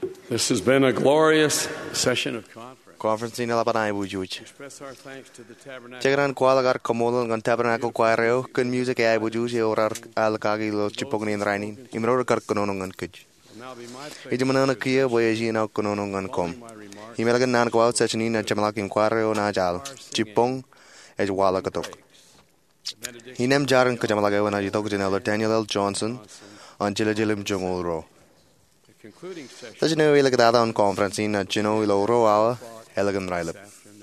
This has been a glorious session of conference. Conference in Alabama bujuj. Express our thanks to the Tabernacle Chegran kwalagar komol ngan tabernacle choireo kun music ay bujuj e orar al kagi lo chipogni in rainin. Imro kar konono ngan kuj. will now be my praise Ijumana kia boyeji na konono ngan kom. Himelagan nan kwal sechni na chamalakin choireo na jal. Chipong ej wala katok. Hinem jaran kajamalagawa na jitok janela Daniel L. Johnson on jilajilim jungol ro. the concluding session Tajino ilagada on conference in Jino ilo awa elegant railip. this afternoon.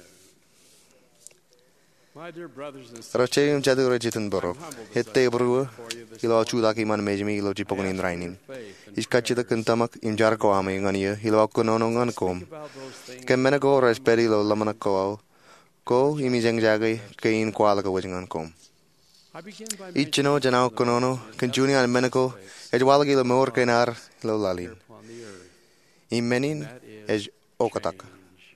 My dear brothers and sisters, Rachayum jadu rejitan boro. Hitte bro ilo chudaki man mejmi ilo chipogni in rainin. Iskachita kuntamak imjar ko ame ngania ilo konono ngan kom. about those things Kemena ko raspberry lo lamana ko ko imijeng jagay kain kwala ko wajingan kom. I begin by Ichino janao konono kunjuni al menako ejwalagi lo mor kenar lo lalin. upon the earth. Imenin ej okatak.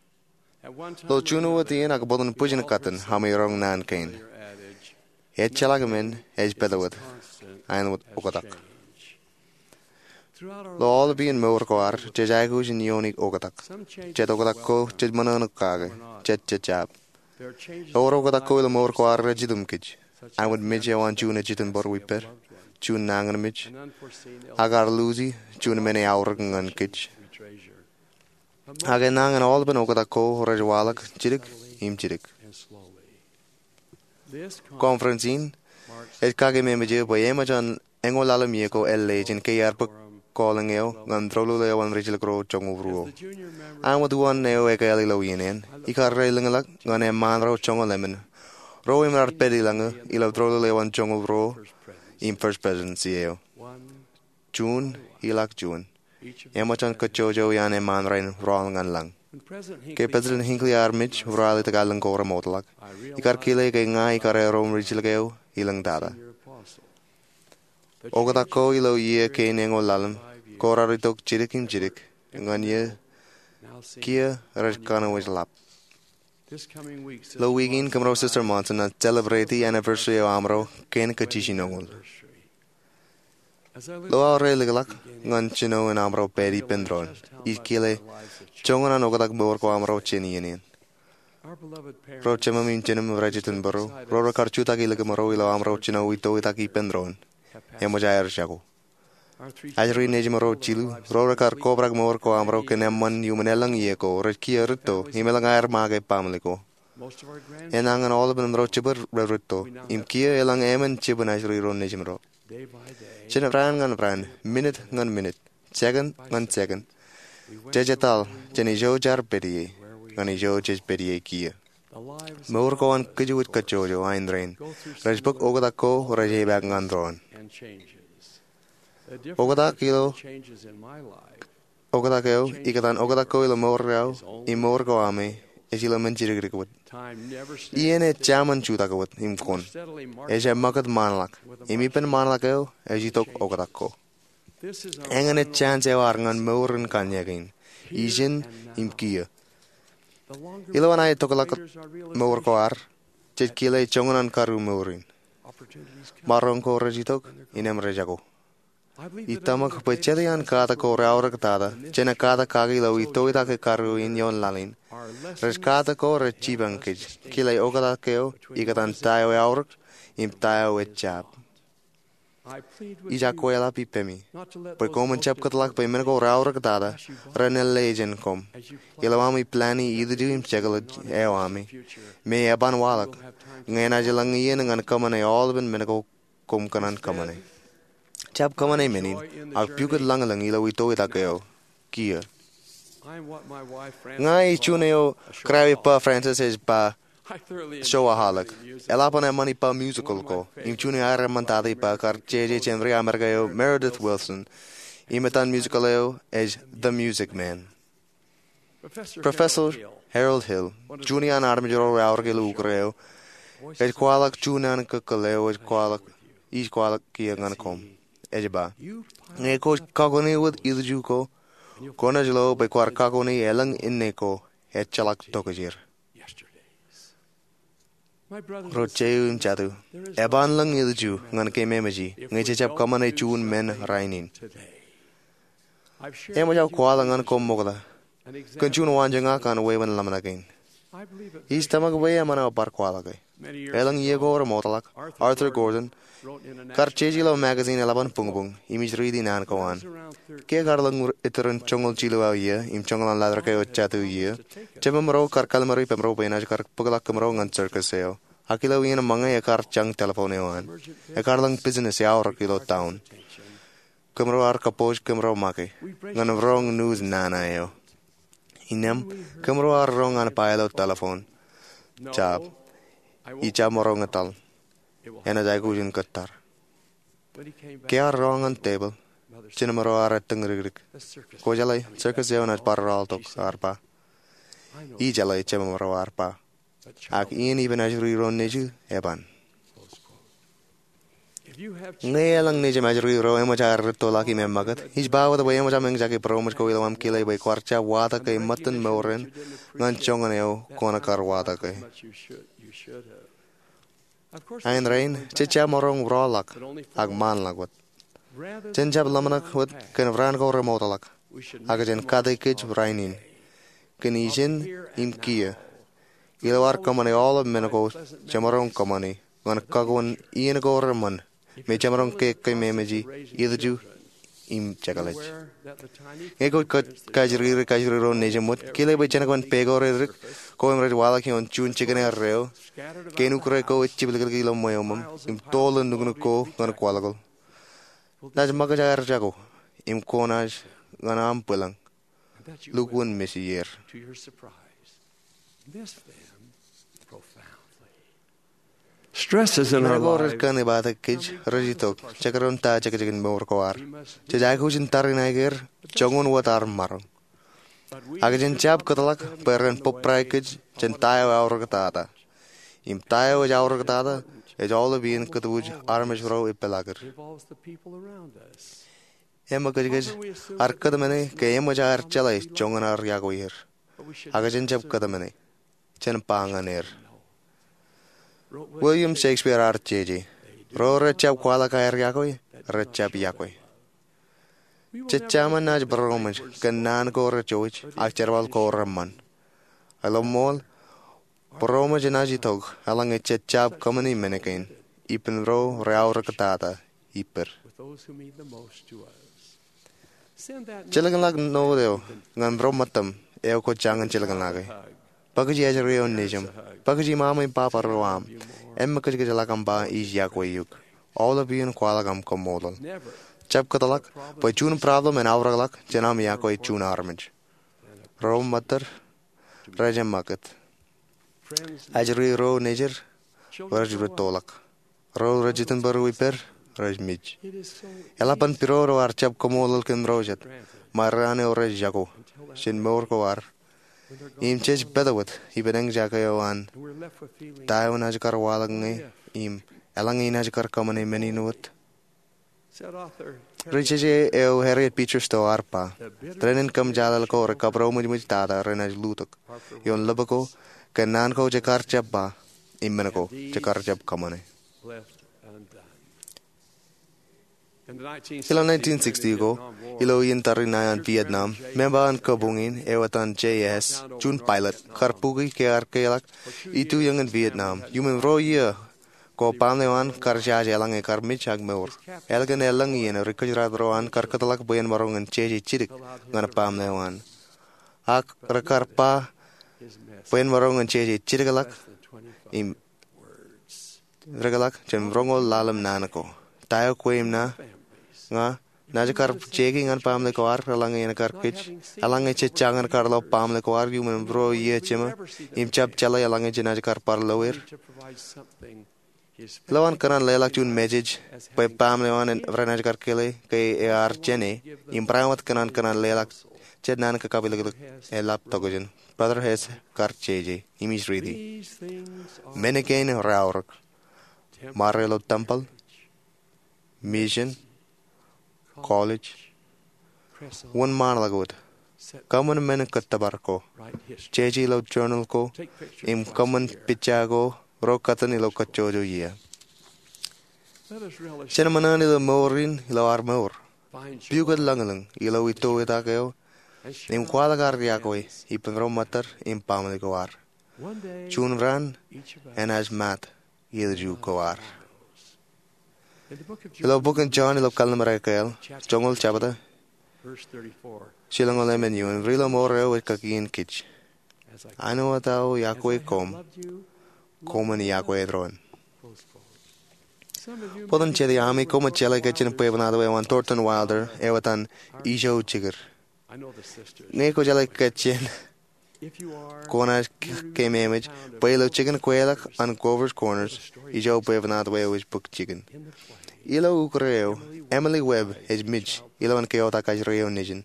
At one time, Lo chuno watien akbodun pujin katan hamirong nan kain. your adage, Echalagamin ej pedawat constant ain wat okatak. change. Throughout our Lo all bien mor ko ar jejagu jin yonik okatak. some changes Jet okatak ko well, jet manano kage jet jab. there are changes Lo in okatak ko life, lo mor ko ar rejidum kij. such I as would the midge wan absence chuna of jitan bor custody of wiper. loved ones, Chun nangan midge. an unforeseen illness Agar luzi chun mene aurag ngan kij. we treasure. But most Hagen nangan all ben okatak ko rejwalak jirik im jirik. and slowly. This Conference in marks et kage me meje boyema jan engolala mieko elle jin ke yar puk calling eo ngan trolu le wan rijil kro chongu as bruo. the junior member Ang waduan neo e kali lo yenen. Ikar reilingalak ngan e man ro chongo lemon. Ro im rat pedi langa ilo trolu le wan chongu bro first presence. im first presidency eo. One, June ilak June. each of Ema chan kachojo yan e man rain rol ngan lang. when President Ke Hinckley President Hinckley armich vrali tagalang ko ramotlak. I realized Ikar kile ke nga ikar e rom rijil keo ilang dada. senior apostle. The Ogata ko ilo ye ke change nengo lalam. 5 years Kora ritok jirik im jirik. Ngan ye now seems kia rajkana wis lap. this coming week, Sister Lo wigin Monson kamro and I Sister Monson na celebrate the anniversary o amro ken kachishi nongol. anniversary. As I look Lo aure ligalak ngan chino en amro peri pendron. Iskile chongon an ogatak bor ko amro chini yenin. our beloved parents, Ro chema min chinam rajitan boro. Ro karchuta ki ligamaro ilo amro chino ito itaki pendron. have passed. Emo jayar shago. Our three Ajri nejmaro chilu. Ro kar kobrag mor ko amro kenemman yumenelang ye ko. Rajkia rito. Himelang air mage pamli ko. most of our Enangan all ben ro chibar rito. Im kia elang emen chiban ajri ro nejmaro. day by day, Chin ngan pran, minute ngan minute, second ngan second. we went Jejetal, through cheni jo jar pediye, where we ngani jo jes pediye kia. the lives Mor ko an kijuit kachojo ain drain. go through Rajbuk ogada ko raje bag ngan dron. and changes. The difference Ogada between kilo, the changes in my life ogada keo, ikatan ogada ko ilo mor rao, I mor ko ame, esila menjirig kawat. time never Iene chaman chuta kawat im kon. steadily marks Eja makat manlak. Imi pen manlak keo, ejitok ogada ko. this is our Engane final- chance war ngan moren kanyagin. Isin im kia. the longer Ilo we anay wait, the tokalak greater our mor ko realization. ar. Chet kile chongonan karu morin. Opportunities come. Marong ko rejitok, inem rejago. I believe that Itamak every pecherian kata ko raura kata. Chena kata kagi lo ito ita ke karu in yon lalin. our lessons Res kata ko re chibang kij. Kile okata keo, ikatan tayo auruk, im tayo chap. I plead with Ija you kuela pipemi. not to let Per those komen chap most katalak pe men ko raura kata. Renel lejen kom. as you plan Ilawami plani idu im chegala ewami. future Me yaban walak. will have time to Ngayon ajalang iyan ngan kamane all ben menako kum kanan kamane. Chap kamane menin. Al pukad lang lang ilaw ito itakeo. Kia. I'm what my wife Frances Ngay calls chuneo a showaholic. krabi pa Francis is pa I thoroughly enjoy showaholic. music. Elapan e mani pa musical ko. Im chuni ara mantadi pa kar JJ Chenry Americayo Meredith Wilson. Imetan musicaleo is The Music Man. Professor Harold Hill. Junian armajoro raurgelu ukreo. Es kwalak chunan kakaleo es kwalak. Is kwalak kia ngan kom. Ejba. You Ngay ko kakoni with idju ko. Kona jelo be kwar kakoni elang inne ko. Et chalak tokajir. yesterdays. My brothers and Rocheu im chatu. Eban lang idju ngan ke memaji. Ngay chechap kamane chun men rainin. today. I've shared Emo with jau you kwala ngan kom mogla. an example. Kunchun wanja kan wewan lamanakin. I believe it Istamag way mana par kwala kai. many years Elang ye ago, go motalak. Arthur Gordon. wrote in a national Karchejilo magazine alaban pungbung. Image reading nan When I kawan. was around 13, Ke garlang iteran chongol chilo au ye. Im chongol an ladra kayo chatu ye. Chemamro karkalmari pemro penaj kar pugala kamro ngan circus seo. Akilo yin manga ye kar chang telephone wan. E karlang business ya or kilo town. Kamro ar kapoj kamro make. Ngan wrong news nana yo. Inem kamro ar wrong an pilot telephone. no, Chap. I won't Icha morong atal. It will Ena jai kujin katar. When he came back, Ke ar wrong an table. Mother said, Chinamaro ar tengrig. the circus. Ko jalai circus yo nas parral tok arpa. I know. I jalai chemamaro arpa. But Ak child, ian even as ron neju eban. close quote. If you have Ngayalang neju majri ro emo jar to laki memagat. His bawa the way emo jameng jaki promos ko ilam kile by kwarcha wata kay mutton moren. Ngan chongan yo kona kar wata kay. much you should have. Of course, Ain rain chicha morong rolak. Ag man lagwat. rather Chen jab lamanak wat kan vran go remotalak. we should Aga jen kadai kij rainin. Kenishin im kia. Ilawar kamani all of menago chamarong kamani. Ngan kagwan ian go reman. Me chamarong ke kay memeji. Idaju im chakalaj. aware that the tiny Ego kajri ron nejamut. Kile by chanakwan pego redrik. Ko emraj wala ki on chun chicken reo. scattered about Kenu kure ko chibilgal kilo moyomum. Im tolan nugno ko ngan kwalagal. Naj magajar jago. Im konaj ngan am pulang. I bet you Lukun misi yer. will, to your surprise, miss them profoundly. Stress is in our Nagor lives. kan ibata kij rajitok. Chakaron ta chakajakin mor kawar. We must, Chajai kuchin tarinaiger. Chongun watar marong. but we Agajan chap katalak. Peren poprai kij. Chen tayo aur katata. Im tayo aur katata. Is all the being katuj armish ro ipelager. involves the people around us. Emma kajigaj. Arkadamene ke emma jar chalai chongan ar yagoyer. But we should Agajan chap kadamene. Chen panganer. wrote William Shakespeare ar cheji. Ro rechap kwala ka ar yagoy. Rechap yagoy. we will Chichaman naj bromaj. Kan nan ko rechoj. Akcherwal ko ramman. Alomol. Bromaj najitog. Alang e chichap kamani menekain. Ipen ro reaur katata. Iper. with those who mean the most to us. Send that Chilagan lag no deo. Ngan bromatam. Eo ko changan chilagan lagay. hug. Pagaji ajari on nijam. Pagaji mama and papa roam. Emma kajigaj lakamba is yakwayuk. All of you in kwalagam komodal. Never. Chap katalak. Pa chun problem and auragalak. Janam yakway chun armage. Rom matter. Rajam makat. Friends, Ajari ro najer. children, Raj grow up. tolak. Ro rajitan baru wiper. Raj mij. It is so Elapan piroro ar chap komodal kin rojat. granted Marane or jago. until that Shin mor ko ar. when they're gone. Im chej bedawat. Ibeneng jakayo an. And we're left with feeling Tayo najkar walang im. Elang najkar kamane meni nuot. said author Richeje eo Harriet Beecher Stowe arpa. the bitter Trenin kam jalal ko rekapro muj tata renaj lutok. Yon labako kenan ko jakar chapba. Immen ko jakar chap kamane. left undone. In the 1960s, Ilo 1960 ko, ilo yin tarinayan Vietnam, membahan kabungin, ewatan JS, Jun pilot, karpugi kear kelak, itu yang in Vietnam. Yumen ro ye, ko panewan karjaj elang e karmich agmeur. Elgan elang yin, rikajrat roan karkatalak bayan marongan cheji chidik, ngana panewan. Ak rekarpa, his mess bayan marongan cheji chidigalak, less than 25 im words. regalak, chen rongol lalam nanako. Tayo kwem na, Families. nga najakar cheki ngan pamle ko ar alang ina kar kich alang e changan kar lo pamle ko ar yumen bro ye chema im chap chala alang e najakar par lower To provide something his lawan kanan lelak chun message pe pamle wan en vranaj kar kele ke e ar chene im pramat kanan lelak chenan ka kabil e lap togojen brother has kar cheje imis ridi these things are menekain raurk marelo temple mission college press on, one man lagot set common men katabar ko right history. cheji lo journal ko Take pictures im twice common a year. pichago ro katan lo kachojo ye Let us relish chen manani lo morin lo ar mor find Bugad joy langalang ilo ito itakeo. and share Im kwala gardiakoi ipengro matar im pamali koar. one day Chun vran each of us en as mat yilju koar. in the book of Ilo John, book in John ilo kalnamarakel. Jongol chabada. verse 34, Shilangol emenu en vrilo moreo et kakin kich. as Ano atao as I yakwe have kom. loved you, Komen yakwe droen. close quote. Some of you may Podan be chedi ami familiar with koma Thornton chela kechin Wilder's puevanado ewan Thornton Wilder ewatan ijo chigger. I know the sisters. Neko jala kechin If you are kona came image. Bailo chicken quailak on Grover's Corners. Ijo puevanado ewis book chicken. in the play, Ilo ukreo. Emily Webb is Mitch. Ilo an keota kajreo nijin.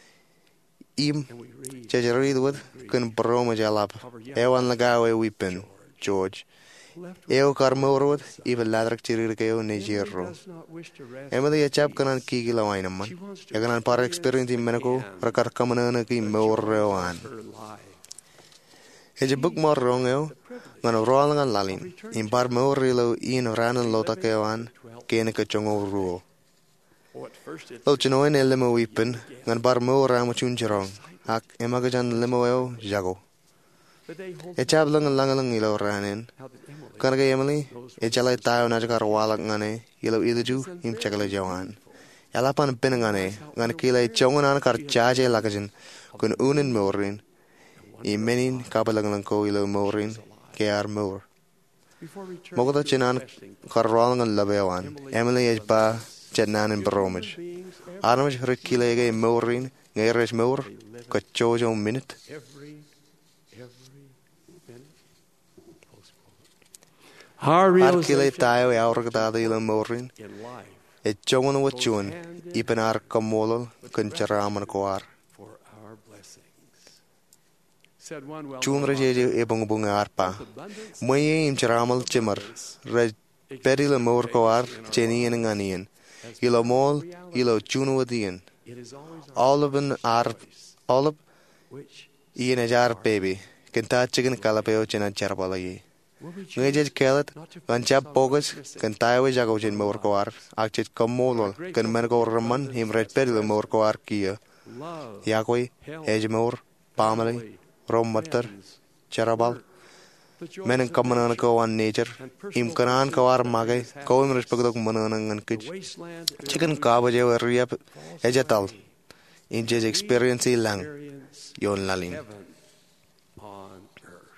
Im and we read Jajaridwood kun broma jalap. Ewan lagawe weepin. George. left Eo karmorwood. Even ladrak chirirkeo Emily nijiro. does not wish to rest. Emily a chap kanan kigila wainaman. She wants to Yaganan para experience in menako. Rakar kamanana ki morreoan. her life. Is a book more wrong eo. Ngan roalang an lalin. In bar morrilo in ranan lotakeoan. Keneke chongo ruo. Oh, at first it Lo chinoin e limo weepin. Ngan bar mo ramo chuncherong. Ak emagajan limo eo jago. the day holds E chab lang langalang ilo ranin. how that Emily Kanaga Emily. E chalay tayo na jakar walak ngane. Ilo iliju. Im chakala jawan. Yalapan pinangane. Ngan kilay chongon an kar chaje lakajan. Kun unin morin. I menin kapalang ko ilo morin. Kear mor. before returning Mogota to chinan resting, karwalang an labewan. Emily is ba chetnan in bromage. beings Adamage rikilege morin. Ngeres mor. Kachojo minute. every minute. Close quote. Our Arkile realization tayo e auragdada ilo morin. in life E chongon wachun. Ipenar kamolol. Kuncharaman koar. for our blessings. Said one well Chun rejeje e bunga arpa. Moye im charamal chimmer. Red peril mor koar. Cheni en nganien. Ilo mol. Ilo chun wadian. it is always our Oliven ar. Olip. which Ian a jar baby. Kenta chicken calapeo chena charbalaye. will be Ngejej kelet. Ganchap bogus. Kentawe jagojin mor koar. Akchit kamolol. Kan mengo raman. Him red peril mor koar kia. love, Yakwe. Ejmor. Pameli. Rom mater. Charabal. the joy Menen kamanan ko an nature. Im kanan ko ar mage. Ko im respect ok manan an kich. wasteland Chicken kabaje wa riap. Ejatal. Injes experience lang. experience Yon lalin. heaven on earth.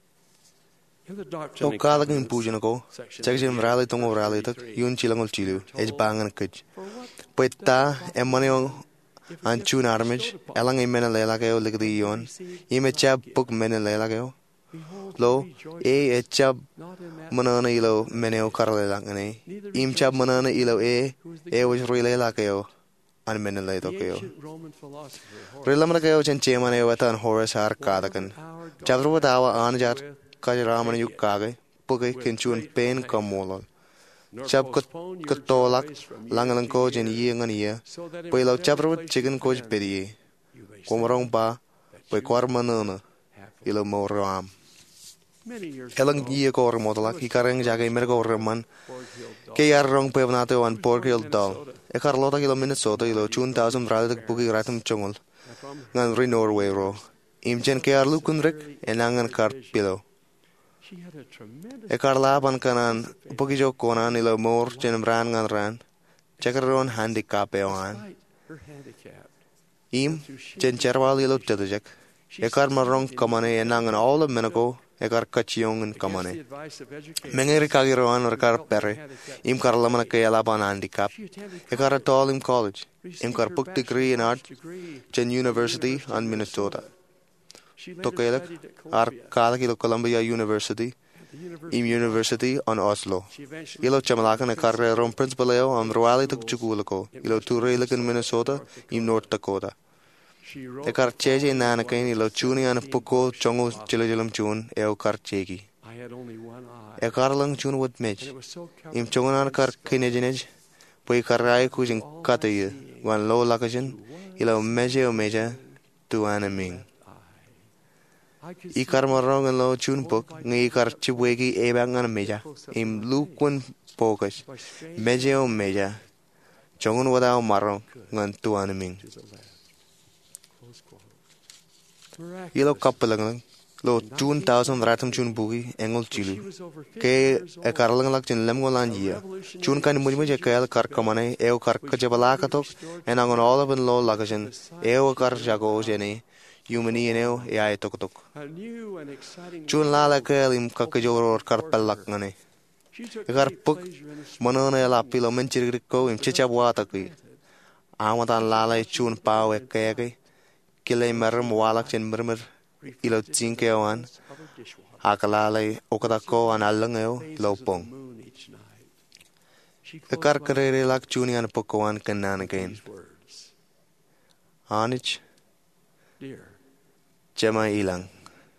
In the doctrine So and kalagin Covenants pujan ko. section Section of rally tongo rally tak. 33, Yun chilangol chilu. Ej bangan kich. for what Pweta emanyo an chun armage. Elang imena lela kayo ligdi yon. Ime chab puk mena lela kayo. behold, Lo. we rejoice E chab not in that manana ilo meneo karlela ngane. Im chab manana ilo e was rilela kayo. An mena leto the kayo. ancient Roman philosopher Horace Rilamana kayo chen chemane watan Horace har kadakan. our God Chabru dawa anjat kajraman yuk kage. Puke kinchun pen kamolol. nor Chab postpone your katolak joys from year langalan to ko year, jen ye ngan ye. so that in Pwelo whatever chabru place chicken you coach stand, pedi. you may say Komrong pa. that Pwe you kwar manana. have Ilo moram. many years Elang ago, ye ko remodala. Ikareng jaga mergo reman. Fort Hill Dog, Ke yar rong pevnate wan Port Hill dal. E Carlota kilo Minnesota ilo 2000 rally tak buki ratum chongol. and from Ngan ri Norway ro. Imchen ke yar lukunrik. Enangan kart pilo. she had a tremendous E karlaban kanan. Buki jo konan ilo mor chen ran ngan ran. Chakaron handicap ewan. despite her handicap. Im chen cherwal ilo tedajek. E kar marong kamane enangan all of menako. E kar kachiyong Against the kamane. advice of educators, Mengeri kagiroan or kar pere. Im karlamana ke yalaban handicap. she attended E kar tall im college. received Im kar her puk degree in art. bachelor's degree Chen from the University of on Minnesota. She later Tokelek studied at ar Columbia kalakilo Columbia University. at the University Im University on Oslo. She eventually Ilo chamalakan e karreron principaleo am roali tak chukulako. Ilo turelic in Minnesota. Im North Dakota. she wrote E kar cheje nanakain ilo chuni an puko chongo chilajilam chun eo kar chegi. I had only one eye, E kar lang chun wad and mej. it was so Im chongonan kar kinejinej. Pui karai kujing katayi. Wan lo lakajin. Ilo meje o meja. Tu anaming. I could I kar marong an lo chun puk. Ngi kar chibwegi ebang an meja. Im lukwan pokas. by strange Meje o meja. Chongun wada marong ngan tuan ming. to the left. Close quote. Ilo Miraculous. kapalang lo 2000 ratam chun bugi engol She chilu. was over 50 Ke years e old. karlang lak chin lem ngolan jia. Chun kan mujme je kael kar kamane eo kar kajabala katok enangon all of lo lagajan eo kar jago jene yumani eneo e ay tok tok. A new and exciting Chun la la kael im kakajor kar pelak ngane. She took Egar great puk pleasure in his manone la pilo menchir ko im chicha wata ki. Amatan la la chun pau e kege. Kile merum walak chen mermer ilo tsinke wan. of her dishwater. Akalalay okadako an alangeo Phases of the lopong. moon each night. She E closed kar my karere eyes lak chuni an pokoan kanan with again. these words. Anich Dear, chema ilang.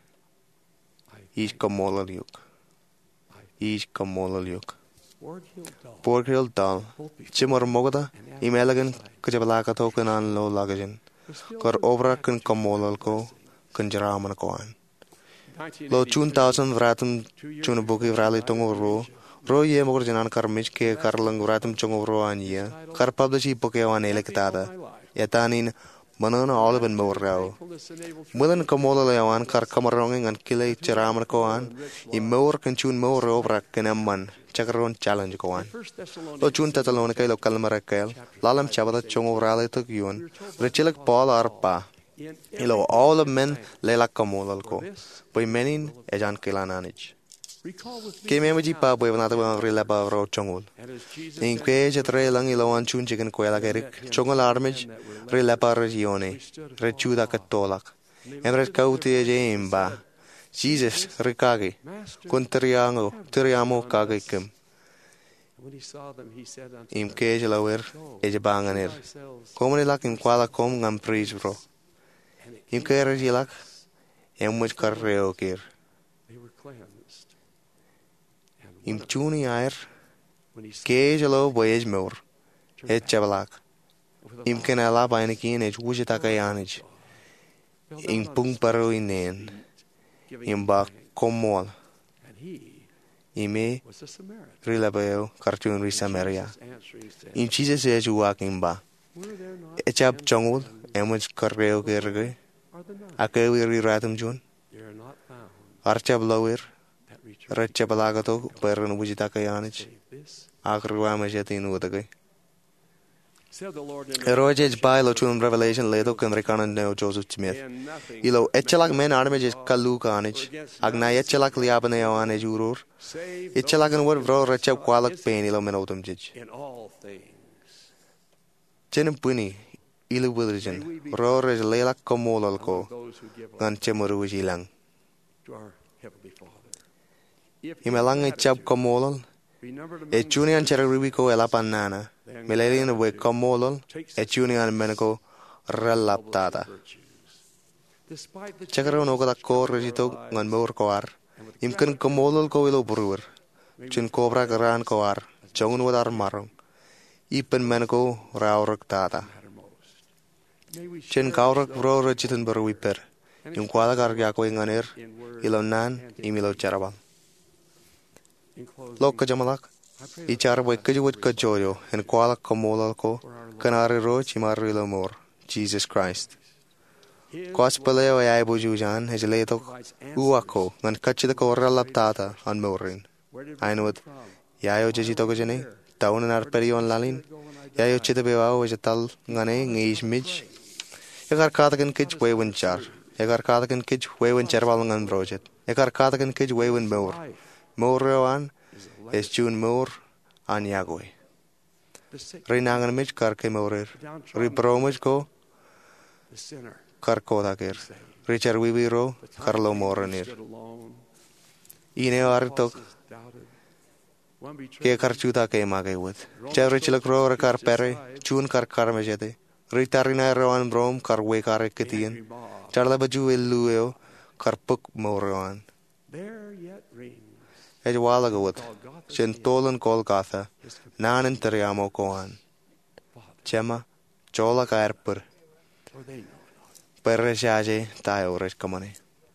I Ish kamolal yuk. Ish kamolal yuk. Ward Hill Doll. Pork hill dal. Both before Chimor mogada. and Imelagan after kajabalaka token an lo lagajan. was filled Kar with obra kan gratitude kamolal for ko. blessings. Kanjaraman koan. 1982, Lo 2000 vratum 2 years chuna buki before she vrali died tongo of ro. dementia. Ro ye mogor janan kar mich ke kar lang vratum chongo ro an ye. Kar publishi pokewan elektada. Yatanin manana olivan morrao. Thankfulness enabled her Mudan to kamola lewan kar kamaronging an kile charaman koan. I mor kan chun mor obra kenamman. Chakaron challenge koan. 1 Thessalonians Lo chun Thessalonica lo kalmara kel. Lalam chabada chongo vrali tok yun. Richilak Paul arpa. in Ilo everything all of give men thanks. lelak kamolal ko. For this, Boy menin ejan kilananich. recall with me Keme the maji pa account boy vanata wan rila pa ro chongol. and as Jesus In entered kwe jatre lang ilo an chun chicken kwela kerik. Chongol armich rila pa regione. Rechuda katolak. Emret kauti eje imba. Jesus rikagi. Master, Kun teriamo kage kim. when he saw them, he said unto Im them, ke jelawer eje banganir. Komani lak im kwala kom ngam pris bro. and it Im came ke to regilak. pass, Emuch kar reo kir. they were cleansed. And one Im of them, chuni air. when he saw Ke jelo boy ej meur. turned Et back chabalak. with a Im ken ala bainikin ej wujita kayanich. fell In down on pung his paro face inen. feet, giving In him ba thanks. komol. And he Ime was a Samaritan. rilabeo kartun ri Samaria. Jesus answering said, In Jesus ej uakin ba. were there not Echap 10 chongul. men Emuch karreo kirge. are the nine? Akewi ri ratum jun. They are not found Archab lower. that return Rachapalagato peran wujita kayanich. save this. Akruwa majetin udagay. Said the Lord in Rojej by lo chun revelation ledo kan rekanan neo Joseph Smith. and nothing Ilo may etchelak men separate armej us kalu or kanich. against Agna none etchelak liabane awan ejurur. save Etchelak an those word who vro are rechap Christ kwalak pain ilo menotum jij. in all things. Chenem puni ilu budrijan. Ro rej lelak komolal Among ko. those who give Ngan chemuru wijilang. to our Heavenly Father. If Imelang in echap gratitude komolal. be numbered among E the chuni an saints, cheragribi ko elapan nana. then Melelin we gratitude komolal. takes E chuni an menako relap tata. virtues. Despite the Chakra no kada challenges ko of our rejito lives, ngan meur koar. and with Imkan gratitude, komolal ko ilo burur. may we Chun cobra follow karan koar. Chongun wadar marong. Ipen menako raurak tata. matter most. May we Chen cherish kaurak those bro rechitan baru wiper. and Yung kwala kar gyako inganir. in word Ilo nan and imilo deed. charabal. In closing, Lok ka jamalak. I pray that Ichar boy God kajuwit ka joyo. En kwala komolal ko. for our Lord Kanari ro chimar ilo mor. Jesus Christ. His Kwas love paleo ay bujujan. Hejletok. provides Uwako. Ngan kachida ko relap tata. An morin. Where did I we know come it. from? Yayo jajito ko jene. Taon na perion lalin. Yayo chita bewa vegetal ngane ngish mij. Ekar katakan kich wewen char. Ekar katakan kich wewen charbal ngan brojet. Ekar katakan kich wewen mor. Morrewan es chun mor an yagoy. The sick, Rinangan mij kar ke morer. the downtrodden, Ripromij ko the sinner, kar ko takir. saved. Richard Wibiro The time Carlo came when he Moranir. stood alone. Ine artok Apostles doubted. One ke betrayed kar him. chuta ke mage wut. Che richilak ro kar pere chun kar mejete. Ritarina roan brom kar we kar The ketien. angry mob. Charla baju elueo kar puk moran. There yet rings Ej wala go wut. Golgotha's Chen name, tolen Kolgatha. his companion, Nanen teriamo koan. Father, Chema chola kar per. for they know not Per jaje tayo res kamane.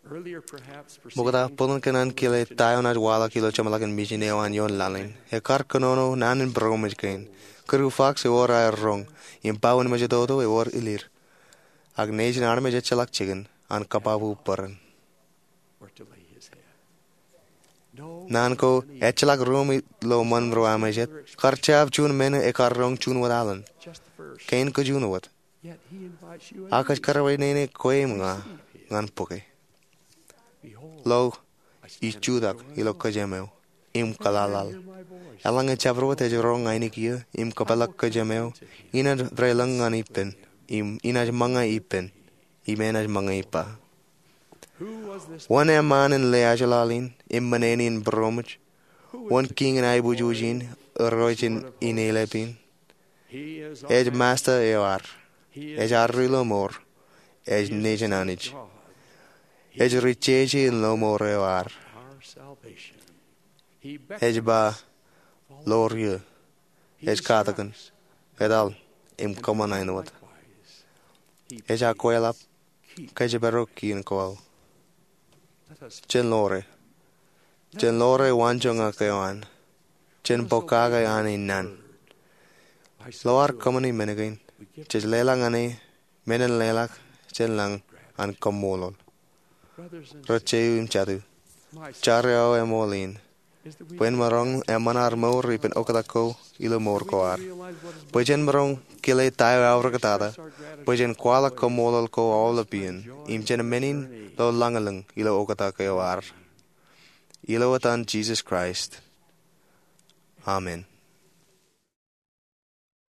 Earlier, perhaps, Mugada perceiving pulun kanan kile tayo na wala kilo chamalagan mijinewan yon lalin. He kar kanono nanin bromij kain. Kuru fax e ora rong. Im pawan majadodo e or ilir. Ag nejin arme chalak chicken an kapavu paran. or to lay his head. No, Nan ko echalak room lo man ro amajet. Kar chav chun men e kar rong chun wadalan. just the first. Kain ko jun wat. Yet he invites you Akas anew. karaway nene koe mga ngan puke. Behold, Lo I stand ichudak before ilo you. kajameo. Im Hear kalalal. my voice. Alang e chabro te rong aini kia. Im kapalak kajameo. Ina vrelang an ipen. Inaj mga ipen. Imenaj mga ipa. Who was this? One man in leajalalin. Im maneni in bromich. One king in aibujujin. Roichin in elepin. He is our Ej man. master ear. He Ej is arrilo mor. Ej He is nejan the Son of anij. God, Ej richeji in lo more ear. our salvation. He Ej ba lorie. He Ej katakan. instructs, Edal. Im and common to do ainuat. likewise. He Ej a koelap. keep. Kaj baroki in koal. Let us Chen lore. Chen lore wanjonga kayoan. Chen bokaga ani nan. I say Loar to us, komani menagain. we give Chen lelang ani. Menen lelak. Chen lang an komolol. brothers and sisters, Rocheu im chadu. my sister, Chareo emolin. is that we Wen marong emanar mor ripen okadako ilo mor koar. realize what is Pujen marong kile tayo auragadada. our gratitude Pujen kwala komolol ko aulapien. Im chen menin lo langalang ilo okadakayo ar. Ilo atan Jesus Christ. Amen.